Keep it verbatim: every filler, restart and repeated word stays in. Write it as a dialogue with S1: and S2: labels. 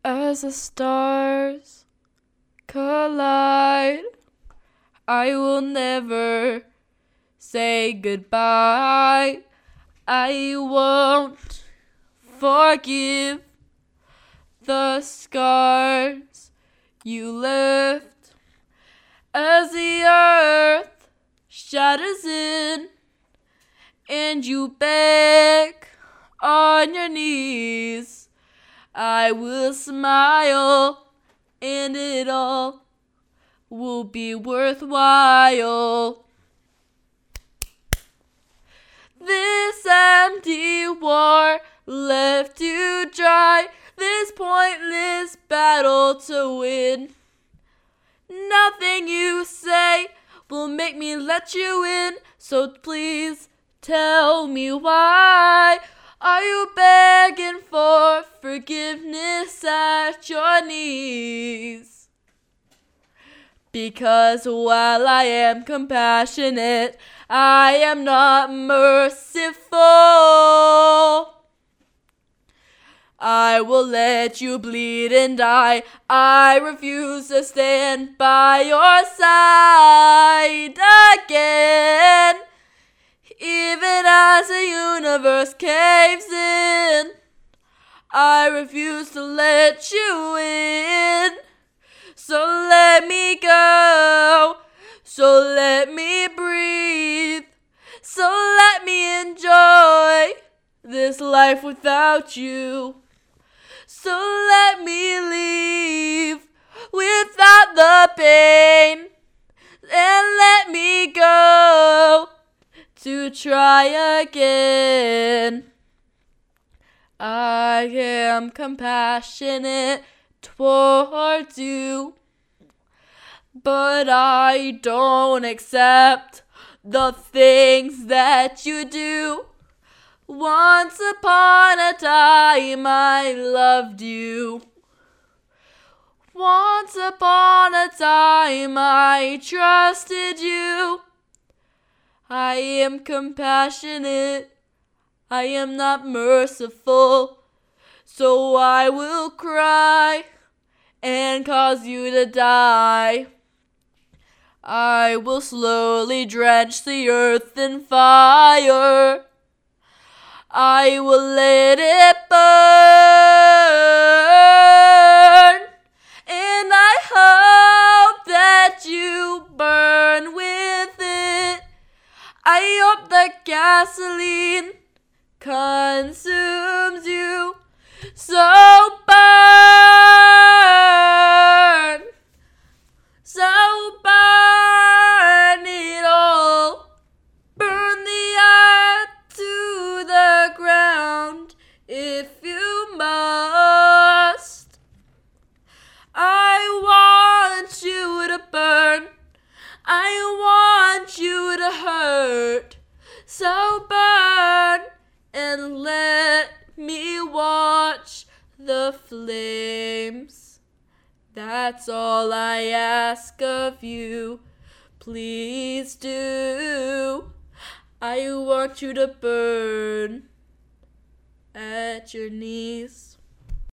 S1: As the stars collide, I will never say goodbye. I won't forgive the scars you left as the earth shatters in and you beg on your knees. I will smile and it all will be worthwhile. This empty war left to dry, this pointless battle to win. Nothing you say will make me let you in, so please tell me why. Are you begging for forgiveness at your knees? Because while I am compassionate, I am not merciful. I will let you bleed and die. I refuse to stand by your side again. Even as the universe caves in, I refuse to let you in. So let me go, so let me breathe, so let me enjoy this life without you. So let me leave without the pain, and let me go to try again. I am compassionate towards you, but I don't accept the things that you do. Once upon a time I loved you. Once upon a time I trusted you. I am compassionate, I am not merciful, so I will cry and cause you to die. I will slowly drench the earth in fire. I will let it burn, and I hope that you burn with it. I hope the gasoline consumes you, so burn, so burn it all. Burn the earth to the ground if you must. I want you to burn, I want you to hurt, so burn and let me watch the flames. That's all I ask of you, please do. I want you to burn at your knees.